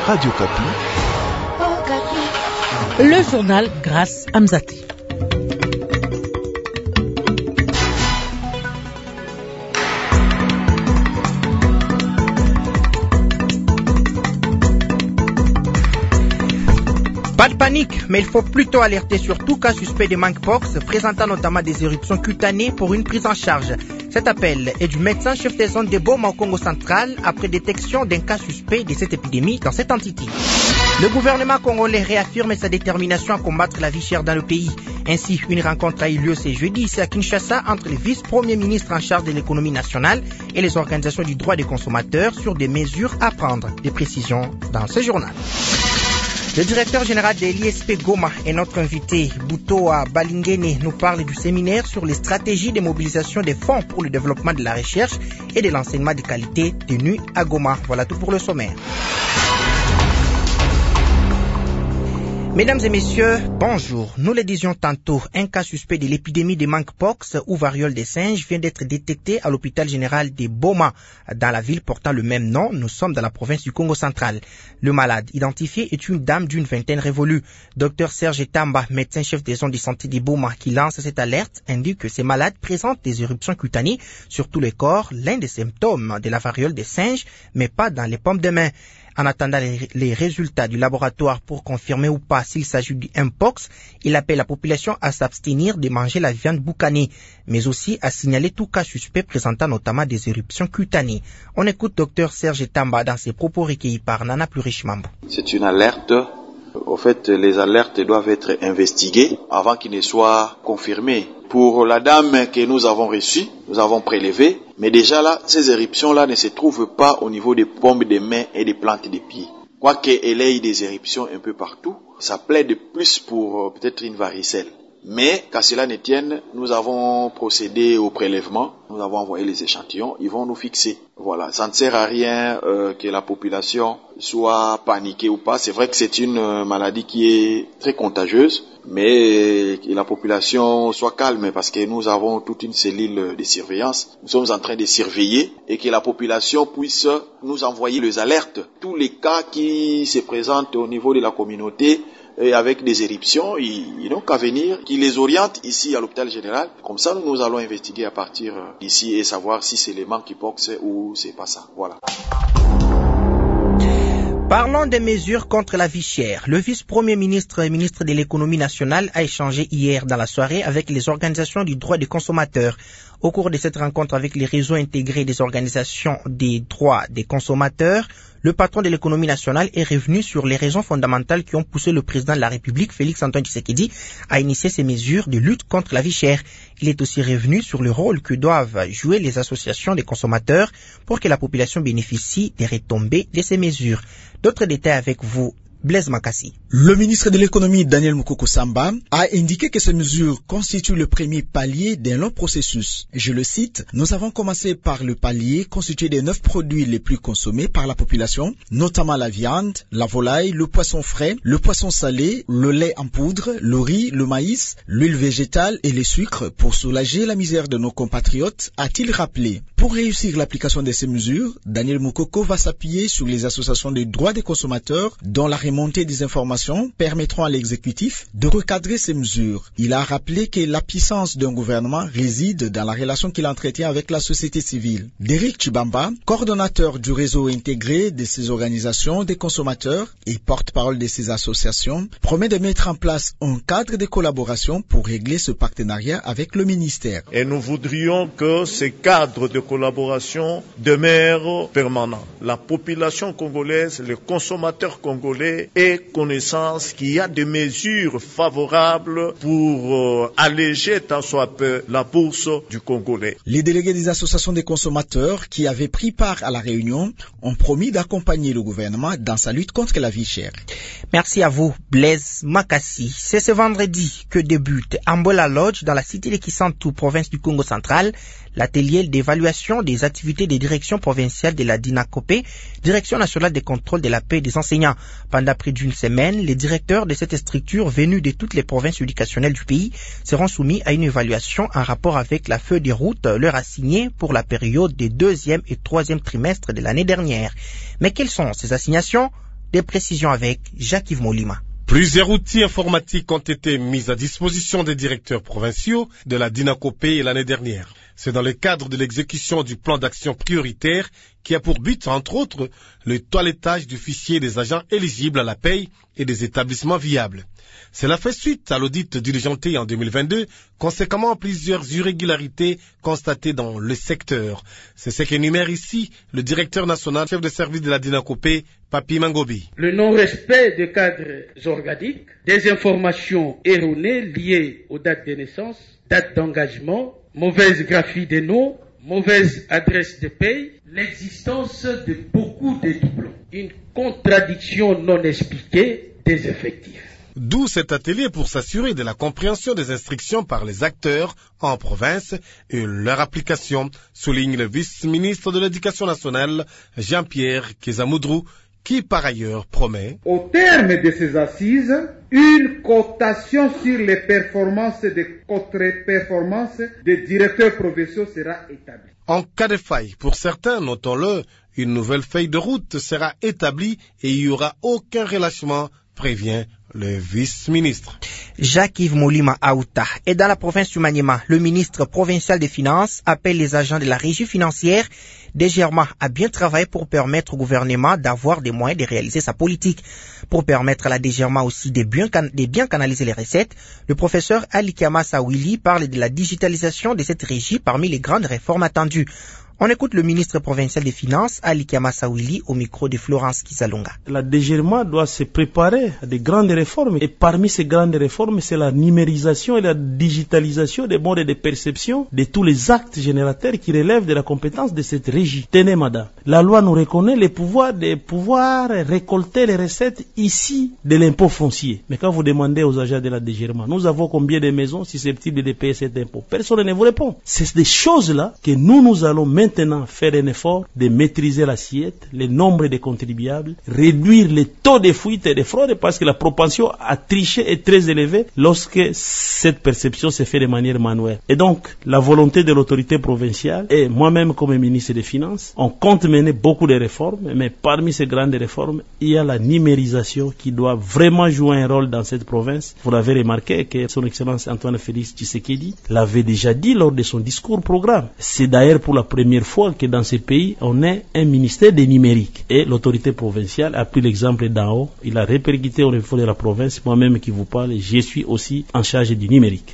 Radio Kapi. Le journal Grâce Amzati. Pas de panique, mais il faut plutôt alerter sur tout cas suspect de monkeypox, présentant notamment des éruptions cutanées pour une prise en charge. Cet appel est du médecin chef des zones de Boma au Congo central après détection d'un cas suspect de cette épidémie dans cette entité. Le gouvernement congolais réaffirme sa détermination à combattre la vie chère dans le pays. Ainsi, une rencontre a eu lieu ce jeudi ici à Kinshasa entre les vice-premiers ministres en charge de l'économie nationale et les organisations du droit des consommateurs sur des mesures à prendre. Des précisions dans ce journal. Le directeur général de l'ISP Goma et notre invité, Butoa Balingene, nous parle du séminaire sur les stratégies de mobilisation des fonds pour le développement de la recherche et de l'enseignement de qualité tenu à Goma. Voilà tout pour le sommaire. Mesdames et messieurs, bonjour. Nous le disions tantôt, un cas suspect de l'épidémie de monkeypox ou variole des singes vient d'être détecté à l'hôpital général de Boma, dans la ville portant le même nom. Nous sommes dans la province du Congo central. Le malade identifié est une dame d'une vingtaine révolue. Dr Serge Tamba, médecin-chef des zones de santé de Boma, qui lance cette alerte, indique que ces malades présentent des éruptions cutanées sur tout le corps, l'un des symptômes de la variole des singes, mais pas dans les paumes de main. En attendant les résultats du laboratoire pour confirmer ou pas s'il s'agit du mpox, il appelle la population à s'abstenir de manger la viande boucanée, mais aussi à signaler tout cas suspect présentant notamment des éruptions cutanées. On écoute Dr Serge Tamba dans ses propos recueillis par Nana Plurichmambo. C'est une alerte. Au fait, les alertes doivent être investiguées avant qu'ils ne soient confirmées. Pour la dame que nous avons reçue, nous avons prélevé, mais déjà là, ces éruptions-là ne se trouvent pas au niveau des paumes des mains et des plantes des pieds. Quoique elle ait des éruptions un peu partout, ça plaide plus pour peut-être une varicelle. Mais, qu'à cela ne tienne, nous avons procédé au prélèvement, nous avons envoyé les échantillons, ils vont nous fixer. Voilà, ça ne sert à rien que la population soit paniquée ou pas. C'est vrai que c'est une maladie qui est très contagieuse, mais que la population soit calme parce que nous avons toute une cellule de surveillance. Nous sommes en train de surveiller et que la population puisse nous envoyer les alertes. Tous les cas qui se présentent au niveau de la communauté, et avec des éruptions, ils n'ont qu'à venir, qu'ils les orientent ici à l'hôpital général. Comme ça, nous allons investiguer à partir d'ici et savoir si c'est les monkeypox ou c'est pas ça. Voilà. Parlons des mesures contre la vie chère. Le vice-premier ministre et ministre de l'économie nationale a échangé hier dans la soirée avec les organisations du droit des consommateurs. Au cours de cette rencontre avec les réseaux intégrés des organisations des droits des consommateurs, le patron de l'économie nationale est revenu sur les raisons fondamentales qui ont poussé le président de la République, Félix-Antoine Tshisekedi, à initier ces mesures de lutte contre la vie chère. Il est aussi revenu sur le rôle que doivent jouer les associations des consommateurs pour que la population bénéficie des retombées de ces mesures. D'autres détails avec vous, Blaise Makassi. Le ministre de l'économie, Daniel Mukoko Samba, a indiqué que ces mesures constituent le premier palier d'un long processus. Je le cite, « Nous avons commencé par le palier constitué des 9 produits les plus consommés par la population, notamment la viande, la volaille, le poisson frais, le poisson salé, le lait en poudre, le riz, le maïs, l'huile végétale et les sucres pour soulager la misère de nos compatriotes », a-t-il rappelé. Pour réussir l'application de ces mesures, Daniel Mukoko va s'appuyer sur les associations des droits des consommateurs dont la remontée des informations permettront à l'exécutif de recadrer ces mesures. Il a rappelé que la puissance d'un gouvernement réside dans la relation qu'il entretient avec la société civile. Derrick Chibamba, coordonnateur du réseau intégré de ces organisations des consommateurs et porte-parole de ces associations, promet de mettre en place un cadre de collaboration pour régler ce partenariat avec le ministère. Et nous voudrions que ce cadre de collaboration demeure permanent. La population congolaise, les consommateurs congolais aient connaissance qu'il y a des mesures favorables pour alléger tant soit peu la bourse du Congolais. Les délégués des associations des consommateurs qui avaient pris part à la réunion ont promis d'accompagner le gouvernement dans sa lutte contre la vie chère. Merci à vous, Blaise Makassi. C'est ce vendredi que débute Ambola Lodge dans la cité de Kisantu, province du Congo central, l'atelier d'évaluation des activités des directions provinciales de la DINACOPE, Direction nationale de contrôle de la paix des enseignants. Pendant près d'une semaine, les directeurs de cette structure venus de toutes les provinces éducationnelles du pays seront soumis à une évaluation en rapport avec la feuille de route leur assignée pour la période des 2e et 3e trimestres de l'année dernière. Mais quelles sont ces assignations? Des précisions avec Jacques-Yves Molima. Plusieurs outils informatiques ont été mis à disposition des directeurs provinciaux de la DINACOPé l'année dernière. C'est dans le cadre de l'exécution du plan d'action prioritaire qui a pour but, entre autres, le toilettage du fichier des agents éligibles à la paye et des établissements viables. Cela fait suite à l'audit diligenté en 2022, conséquemment à plusieurs irrégularités constatées dans le secteur. C'est ce qu'énumère ici le directeur national chef de service de la DINACOPé, Papi Mangobi. Le non-respect des cadres organiques, des informations erronées liées aux dates de naissance, dates d'engagement, mauvaise graphie des noms, mauvaise adresse de paye, l'existence de beaucoup de doublons, une contradiction non expliquée des effectifs. D'où cet atelier pour s'assurer de la compréhension des instructions par les acteurs en province et leur application, souligne le vice-ministre de l'Éducation nationale, Jean-Pierre Kezamoudrou, qui par ailleurs promet, au terme de ces assises, une cotation sur les performances et des contre-performances des directeurs provinciaux sera établie. En cas de faille, pour certains, notons-le, une nouvelle feuille de route sera établie et il n'y aura aucun relâchement, prévient le vice-ministre. Jacques-Yves Molima Aouta. Et dans la province du Maniema, le ministre provincial des Finances appelle les agents de la régie financière DGRMA à bien travailler pour permettre au gouvernement d'avoir des moyens de réaliser sa politique. Pour permettre à la DGRMA aussi de bien canaliser les recettes, le professeur Ali Kama Sawili parle de la digitalisation de cette régie parmi les grandes réformes attendues. On écoute le ministre provincial des Finances, Ali Kama Sawili, au micro de Florence Kizalunga. La DGRMA doit se préparer à des grandes réformes. Et parmi ces grandes réformes, c'est la numérisation et la digitalisation des modes de perception de tous les actes générateurs qui relèvent de la compétence de cette régie. Tenez, madame, la loi nous reconnaît le pouvoir de pouvoir récolter les recettes ici de l'impôt foncier. Mais quand vous demandez aux agents de la DGRMA, nous avons combien de maisons susceptibles de payer cet impôt? Personne ne vous répond. C'est des choses-là que nous allons maintenant faire un effort de maîtriser l'assiette, le nombre de contribuables, réduire les taux de fuite et de fraude parce que la propension à tricher est très élevée lorsque cette perception se fait de manière manuelle. Et donc, la volonté de l'autorité provinciale et moi-même comme ministre des Finances, on compte mener beaucoup de réformes, mais parmi ces grandes réformes, il y a la numérisation qui doit vraiment jouer un rôle dans cette province. Vous l'avez remarqué que son Excellence Antoine Félix Tshisekedi l'avait déjà dit lors de son discours programme. C'est d'ailleurs pour la première fois que dans ces pays, on ait un ministère des numériques. Et l'autorité provinciale a pris l'exemple d'en haut. Il a répercuté au niveau de la province. Moi-même qui vous parle, je suis aussi en charge du numérique.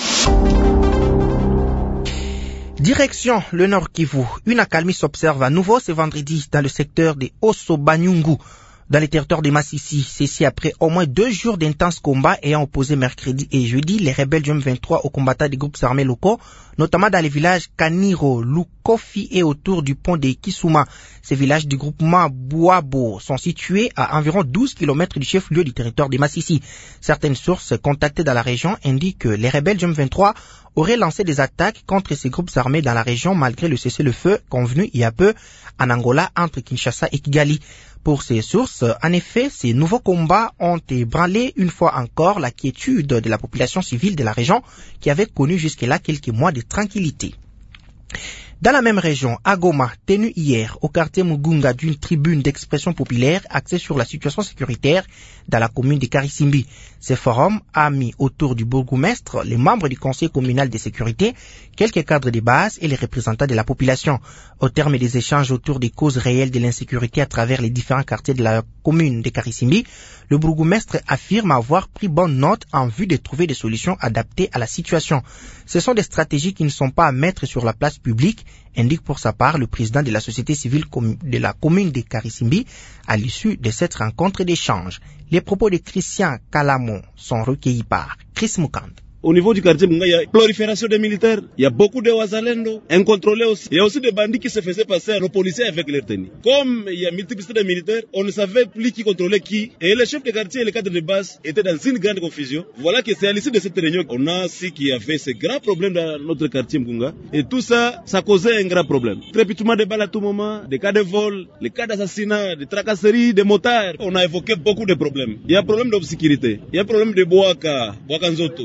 Direction le Nord Kivu. Une accalmie s'observe à nouveau ce vendredi dans le secteur de Osso-Banyungu, dans les territoires de Massissi. Ceci après au moins 2 jours d'intenses combats ayant opposé mercredi et jeudi les rebelles du M23 aux combattants des groupes armés locaux, notamment dans les villages Kaniro, Lukofi et autour du pont de Kisuma. Ces villages du groupement Bouabo sont situés à environ 12 km du chef-lieu du territoire de Massissi. Certaines sources contactées dans la région indiquent que les rebelles du M23 auraient lancé des attaques contre ces groupes armés dans la région malgré le cessez-le-feu convenu il y a peu en Angola entre Kinshasa et Kigali. Pour ces sources, en effet, ces nouveaux combats ont ébranlé une fois encore la quiétude de la population civile de la région qui avait connu jusque-là quelques mois de tranquillité. Dans la même région, à Goma, tenue hier au quartier Mugunga d'une tribune d'expression populaire axée sur la situation sécuritaire dans la commune de Karisimbi. Ce forum a mis autour du bourgmestre les membres du conseil communal de sécurité, quelques cadres de base et les représentants de la population. Au terme des échanges autour des causes réelles de l'insécurité à travers les différents quartiers de la commune de Karisimbi, le bourgmestre affirme avoir pris bonne note en vue de trouver des solutions adaptées à la situation. Ce sont des stratégies qui ne sont pas à mettre sur la place publique, indique pour sa part le président de la société civile de la commune de Karisimbi à l'issue de cette rencontre d'échange. Les propos de Christian Kalamo sont recueillis par Chris Mukand. Au niveau du quartier Munga, il y a prolifération des militaires, il y a beaucoup de Wazalendo, incontrôlés aussi. Il y a aussi des bandits qui se faisaient passer à nos policiers avec leur tenue. Comme il y a multiplicité de militaires, on ne savait plus qui contrôlait qui. Et les chefs de quartier et les cadres de base étaient dans une grande confusion. Voilà que c'est à l'issue de cette réunion qu'on a su qu'il y avait ce grand problème dans notre quartier Munga. Et tout ça, ça causait un grand problème. Trépitement de balles à tout moment, des cas de vol, les cas d'assassinat, de tracasseries, de motards. On a évoqué beaucoup de problèmes. Il y a un problème d'obsécurité, il y a un problème de Boaka, Boakanzoto, il y a un problème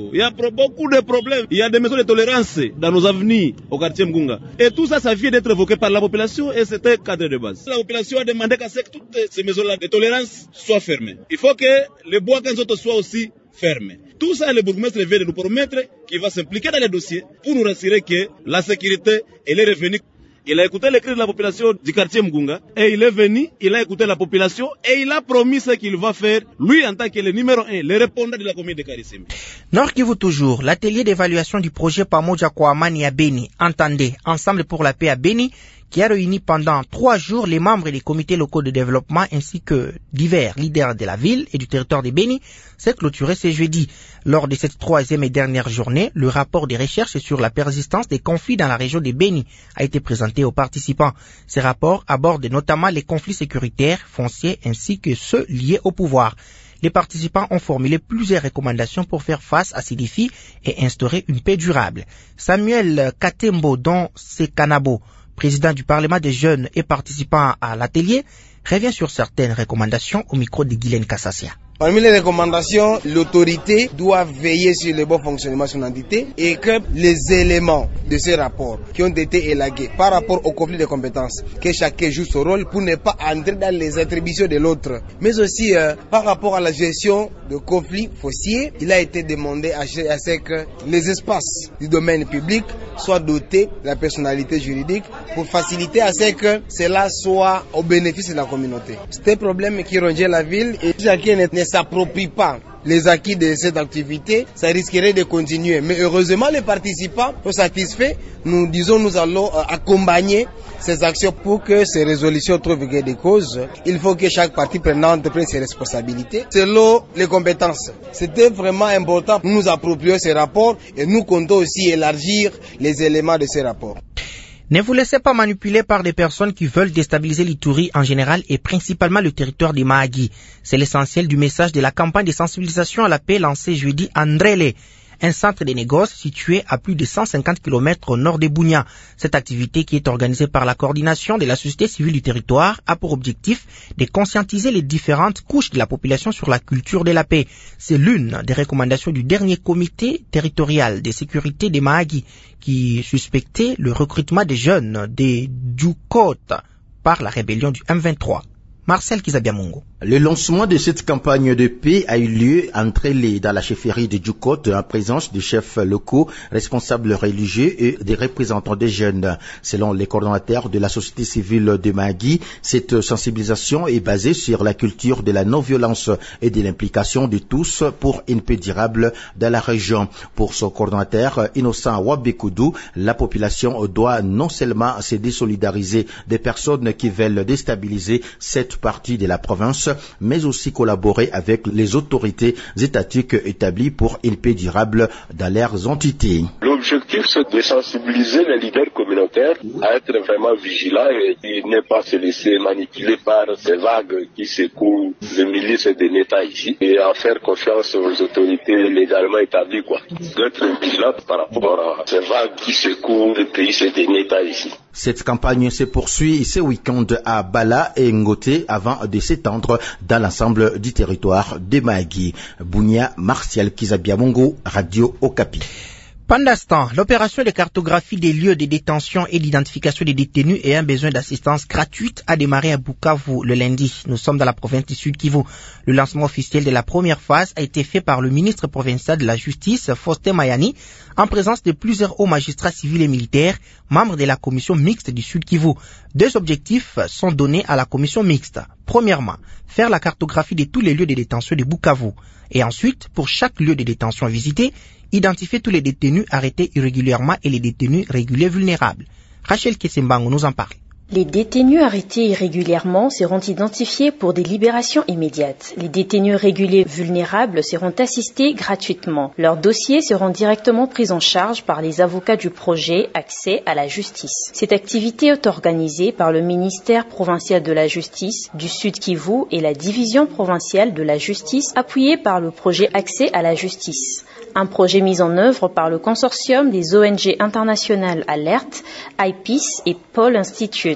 beaucoup de problèmes. Il y a des maisons de tolérance dans nos avenirs au quartier Mgunga. Et tout ça, ça vient d'être évoqué par la population et c'était cadre de base. La population a demandé qu'à ce que toutes ces maisons-là de tolérance soient fermées. Il faut que les bois Kanzoto soient aussi fermés. Tout ça, le bourgmestre vient de nous promettre qu'il va s'impliquer dans les dossiers pour nous rassurer que la sécurité, elle est revenue. Il a écouté les cris de la population du quartier Mgunga et il est venu, il a écouté la population et il a promis ce qu'il va faire, lui en tant que le numéro 1, le répondant de la commune de Karissimbi. Nord Kivu toujours, l'atelier d'évaluation du projet Pamoja Kwamani à Beni, entendez, Ensemble pour la paix à Beni, qui a réuni pendant 3 jours les membres des comités locaux de développement ainsi que divers leaders de la ville et du territoire de Beni, s'est clôturé ce jeudi. Lors de cette 3e et dernière journée, le rapport de recherche sur la persistance des conflits dans la région de Beni a été présenté aux participants. Ce rapport aborde notamment les conflits sécuritaires, fonciers ainsi que ceux liés au pouvoir. Les participants ont formulé plusieurs recommandations pour faire face à ces défis et instaurer une paix durable. Samuel Katembo, dont c'est Kanabo, président du Parlement des jeunes et participant à l'atelier, revient sur certaines recommandations au micro de Guylaine Kassassia. Parmi les recommandations, l'autorité doit veiller sur le bon fonctionnement de son entité et que les éléments de ces rapports qui ont été élagués par rapport au conflit de compétences, que chacun joue son rôle pour ne pas entrer dans les attributions de l'autre. Mais aussi par rapport à la gestion de conflits fonciers, il a été demandé à ce que les espaces du domaine public soient dotés de la personnalité juridique pour faciliter à ce que cela soit au bénéfice de la communauté. C'est un problème qui rongeait la ville et chacun ne s'approprie pas les acquis de cette activité, ça risquerait de continuer. Mais heureusement, les participants sont satisfaits. Nous disons, nous allons accompagner ces actions pour que ces résolutions trouvent des causes. Il faut que chaque partie prenante prenne ses responsabilités selon les compétences. C'était vraiment important. Nous nous approprions ces rapports et nous comptons aussi élargir les éléments de ces rapports. Ne vous laissez pas manipuler par des personnes qui veulent déstabiliser l'Ituri en général et principalement le territoire des Mahagi. C'est l'essentiel du message de la campagne de sensibilisation à la paix lancée jeudi à Ndrele, un centre de négoce situé à plus de 150 km au nord de Bunia. Cette activité, qui est organisée par la coordination de la société civile du territoire, a pour objectif de conscientiser les différentes couches de la population sur la culture de la paix. C'est l'une des recommandations du dernier comité territorial de sécurité des Mahagi, qui suspectait le recrutement des jeunes des Djoukot par la rébellion du M23. Marcel Kizabiamungo. Le lancement de cette campagne de paix a eu lieu dans la chefferie de Djoukot en présence de chefs locaux, responsables religieux et des représentants des jeunes. Selon les coordonnateurs de la société civile de Mahagi, cette sensibilisation est basée sur la culture de la non-violence et de l'implication de tous pour une paix durable dans la région. Pour son coordonnateur Innocent Wabekudou, la population doit non seulement se désolidariser des personnes qui veulent déstabiliser cette partie de la province, mais aussi collaborer avec les autorités étatiques établies pour une paix durable dans leurs entités. L'objectif, c'est de sensibiliser les leaders communautaires à être vraiment vigilants et ne pas se laisser manipuler par ces vagues qui secouent les milices de l'État ici et à faire confiance aux autorités légalement établies, d'être vigilants par rapport à ces vagues qui secouent les pays de l'État ici. Cette campagne se poursuit ce week-end à Bala et Ngoté avant de s'étendre dans l'ensemble du territoire de Mahagi. Bunia, Martial Kizabiamungo, Radio Okapi. Pendant ce temps, l'opération de cartographie des lieux de détention et d'identification des détenus ayant besoin d'assistance gratuite a démarré à Bukavu le lundi. Nous sommes dans la province du Sud Kivu. Le lancement officiel de la première phase a été fait par le ministre provincial de la Justice, Faustin Mayani, en présence de plusieurs hauts magistrats civils et militaires, membres de la commission mixte du Sud Kivu. 2 objectifs sont donnés à la commission mixte. Premièrement, faire la cartographie de tous les lieux de détention de Bukavu. Et ensuite, pour chaque lieu de détention visité, identifier tous les détenus arrêtés irrégulièrement et les détenus réguliers vulnérables. Rachel Kessembango nous en parle. Les détenus arrêtés irrégulièrement seront identifiés pour des libérations immédiates. Les détenus réguliers vulnérables seront assistés gratuitement. Leurs dossiers seront directement pris en charge par les avocats du projet Accès à la justice. Cette activité est organisée par le ministère provincial de la justice du Sud Kivu et la division provinciale de la justice appuyée par le projet Accès à la justice. Un projet mis en œuvre par le consortium des ONG internationales Alert, IPIS et Paul Institute.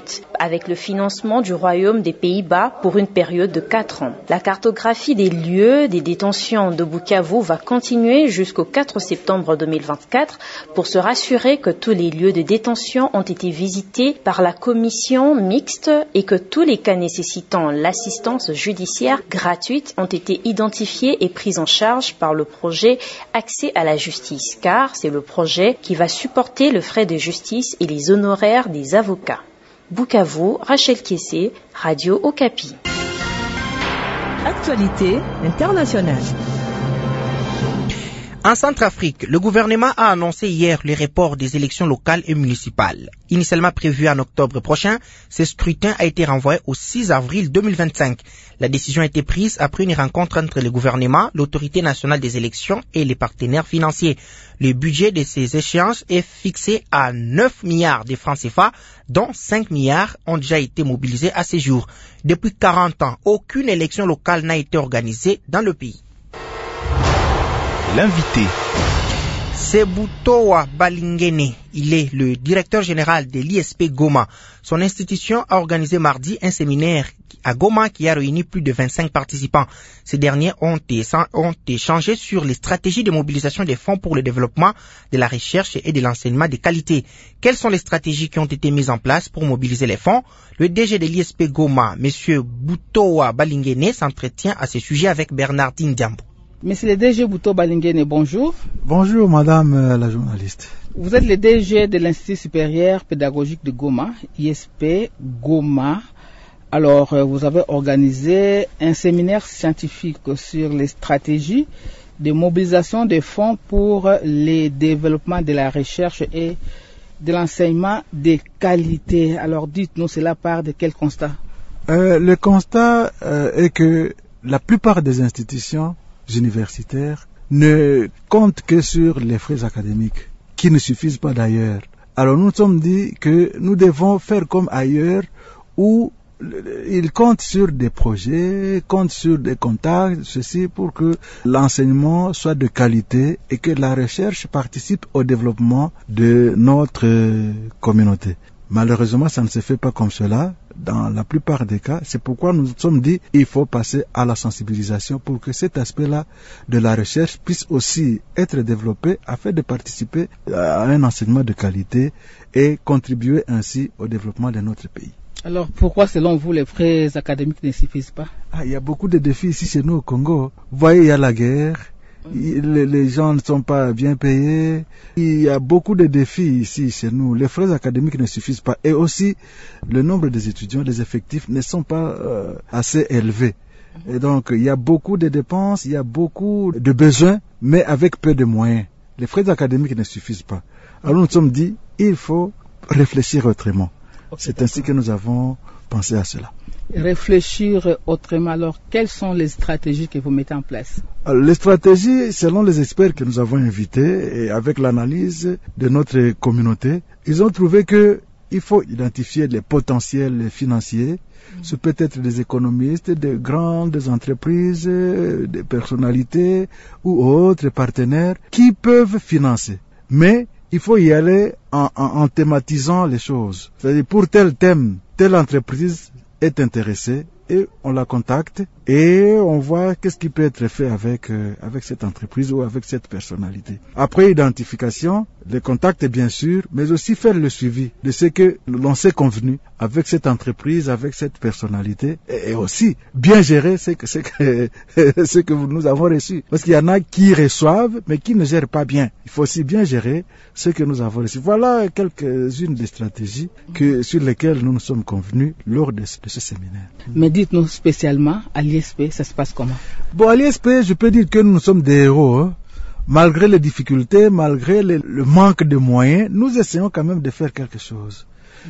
gratuite, avec le financement du Royaume des Pays-Bas pour une période de 4 ans. La cartographie des lieux des détentions de Bukavu va continuer jusqu'au 4 septembre 2024 pour se rassurer que tous les lieux de détention ont été visités par la commission mixte et que tous les cas nécessitant l'assistance judiciaire gratuite ont été identifiés et pris en charge par le projet Accès à la justice, car c'est le projet qui va supporter le frais de justice et les honoraires des avocats. Bukavu, Rachel Kessé, Radio Okapi. Actualité internationale. En Centrafrique, le gouvernement a annoncé hier le report des élections locales et municipales. Initialement prévu en octobre prochain, ce scrutin a été renvoyé au 6 avril 2025. La décision a été prise après une rencontre entre le gouvernement, l'autorité nationale des élections et les partenaires financiers. Le budget de ces échéances est fixé à 9 milliards de francs CFA, dont 5 milliards ont déjà été mobilisés à ce jour. Depuis 40 ans, aucune élection locale n'a été organisée dans le pays. L'invité. Sebutowa Balingene, il est le directeur général de l'ISP Goma. Son institution a organisé mardi un séminaire à Goma qui a réuni plus de 25 participants. Ces derniers ont échangé sur les stratégies de mobilisation des fonds pour le développement de la recherche et de l'enseignement de qualité. Quelles sont les stratégies qui ont été mises en place pour mobiliser les fonds? Le DG de l'ISP Goma, M. Butowa Balingene, s'entretient à ce sujet avec Bernardine Diambo. Monsieur le DG Butowa Balingene, bonjour. Bonjour madame la journaliste. Vous êtes le DG de l'Institut supérieur pédagogique de Goma, ISP Goma. Alors, vous avez organisé un séminaire scientifique sur les stratégies de mobilisation des fonds pour le développement de la recherche et de l'enseignement de qualité. Alors, dites-nous, cela part de quel constat? Le constat est que la plupart des institutions universitaires ne comptent que sur les frais académiques, qui ne suffisent pas d'ailleurs. Alors nous nous sommes dit que nous devons faire comme ailleurs, où ils comptent sur des projets, comptent sur des contacts, ceci pour que l'enseignement soit de qualité et que la recherche participe au développement de notre communauté. Malheureusement, ça ne se fait pas comme cela dans la plupart des cas. C'est pourquoi nous nous sommes dit qu'il faut passer à la sensibilisation pour que cet aspect-là de la recherche puisse aussi être développé afin de participer à un enseignement de qualité et contribuer ainsi au développement de notre pays. Alors pourquoi selon vous les frais académiques ne suffisent pas? Il y a beaucoup de défis ici chez nous au Congo. Vous voyez, il y a la guerre. Les gens ne sont pas bien payés. Il y a beaucoup de défis ici chez nous. Les frais académiques ne suffisent pas. Et aussi, le nombre des étudiants, les effectifs ne sont pas assez élevés. Et donc, il y a beaucoup de dépenses, il y a beaucoup de besoins, mais avec peu de moyens. Les frais académiques ne suffisent pas. Alors, nous nous sommes dit, il faut réfléchir autrement. C'est ainsi que nous avons pensé à cela. Réfléchir autrement, alors quelles sont les stratégies que vous mettez en place? Les stratégies, selon les experts que nous avons invités et avec l'analyse de notre communauté, ils ont trouvé qu'il faut identifier les potentiels financiers. Ce peut être des économistes, des grandes entreprises, des personnalités ou autres partenaires qui peuvent financer. Mais il faut y aller en thématisant les choses. C'est-à-dire pour tel thème, telle entreprise est intéressée et on la contacte et on voit qu'est-ce qui peut être fait avec cette entreprise ou avec cette personnalité. Après identification, les contacts bien sûr, mais aussi faire le suivi de ce que l'on s'est convenu avec cette entreprise, avec cette personnalité et aussi bien gérer ce que nous avons reçu. Parce qu'il y en a qui reçoivent mais qui ne gèrent pas bien. Il faut aussi bien gérer ce que nous avons reçu. Voilà quelques-unes des stratégies sur lesquelles nous nous sommes convenus lors de ce séminaire. Mais dites-nous spécialement, à l'ISP, ça se passe comment? Bon, à l'ISP, je peux dire que nous sommes des héros. Hein. Malgré les difficultés, malgré le manque de moyens, nous essayons quand même de faire quelque chose.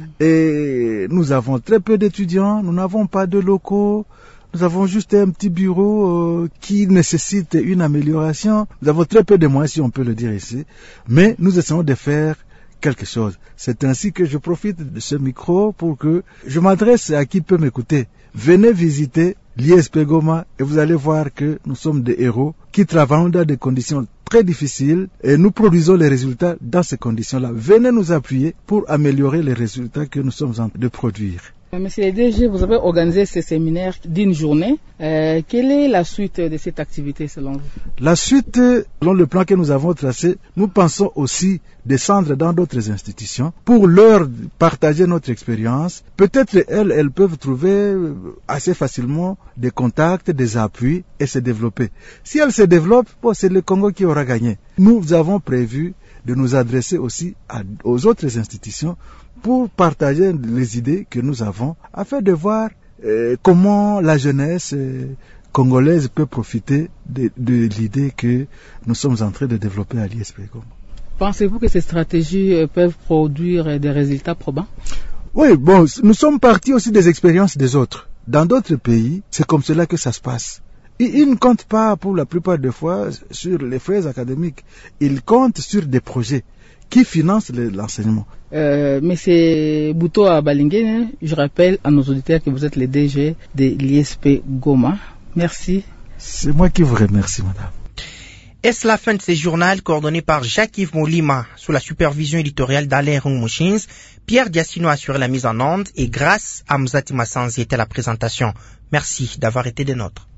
Et nous avons très peu d'étudiants, nous n'avons pas de locaux, nous avons juste un petit bureau qui nécessite une amélioration. Nous avons très peu de moyens, si on peut le dire ici, mais nous essayons de faire quelque chose. C'est ainsi que je profite de ce micro pour que je m'adresse à qui peut m'écouter. Venez visiter l'ISP Goma et vous allez voir que nous sommes des héros qui travaillent dans des conditions très difficile et nous produisons les résultats dans ces conditions-là. Venez nous appuyer pour améliorer les résultats que nous sommes en train de produire. Monsieur le DG, vous avez organisé ce séminaire d'une journée. Quelle est la suite de cette activité selon vous? La suite, selon le plan que nous avons tracé, nous pensons aussi descendre dans d'autres institutions pour leur partager notre expérience. Peut-être elles peuvent trouver assez facilement des contacts, des appuis et se développer. Si elles se développent, c'est le Congo qui aura gagné. Nous avons prévu de nous adresser aussi aux autres institutions pour partager les idées que nous avons afin de voir comment la jeunesse congolaise peut profiter de l'idée que nous sommes en train de développer à l'ISP. Pensez-vous que ces stratégies peuvent produire des résultats probants? Oui, nous sommes partis aussi des expériences des autres. Dans d'autres pays, c'est comme cela que ça se passe. Ils ne comptent pas pour la plupart des fois sur les frais académiques. Ils comptent sur des projets qui financent l'enseignement. Monsieur Bouto Abalingé, je rappelle à nos auditeurs que vous êtes le DG de l'ISP Goma. Merci. C'est moi qui vous remercie, madame. Est-ce la fin de ce journal coordonné par Jacques-Yves Molima sous la supervision éditoriale d'Alain Mouchins? Pierre Diassino assure la mise en onde et grâce à Mzati Massanzi était la présentation. Merci d'avoir été des nôtres.